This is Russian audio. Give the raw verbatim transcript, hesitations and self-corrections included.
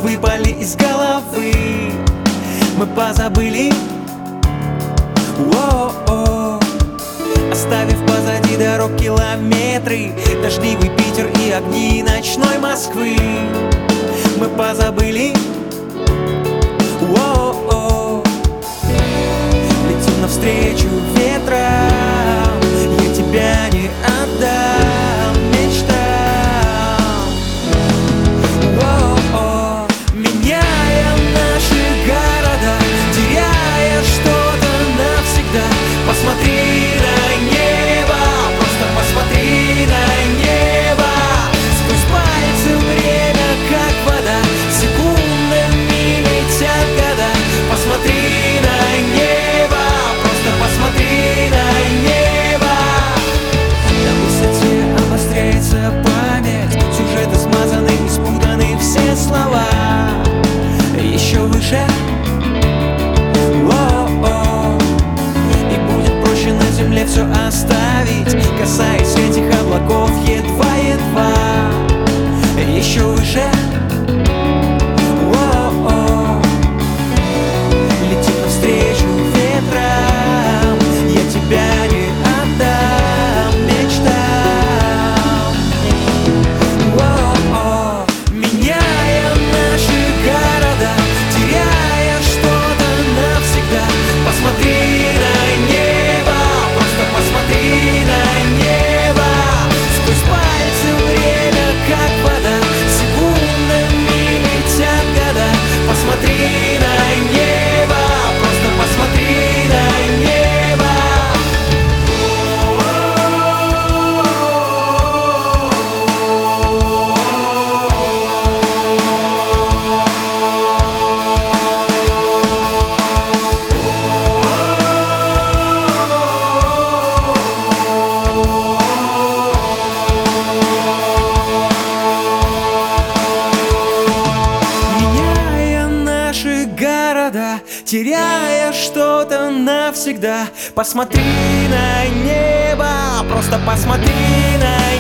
выпали из головы. Мы позабыли, о-о-о, оставив позади дорог километры, дождливый Питер и огни ночной Москвы. Мы позабыли, о-о-о, летим навстречу ветрам, я тебя не отдам мечтам. О-о-о, меняя наши города, теряя что-то навсегда. Посмотри на небо, просто посмотри на небо. Сквозь пальцы время как вода, секундами летят года. Посмотри на небо, просто посмотри на небо. На высоте обостряется память, сюжеты смазаны и спутаны все слова. Еще выше, о-о, и будет проще на земле все оставить, касаясь этих облаков едва-едва. Еще выше, о-о, летим навстречу ветрам, я тебя не отдам мечтам. О-о, меняя наши города, теряя что-то навсегда. Посмотри на небо, просто посмотри на небо. Сквозь пальцы время как вода, секундами летят года. Посмотри на небо, просто посмотри на небо. Меняя наши города, теряя что-то навсегда. Посмотри на небо, просто посмотри на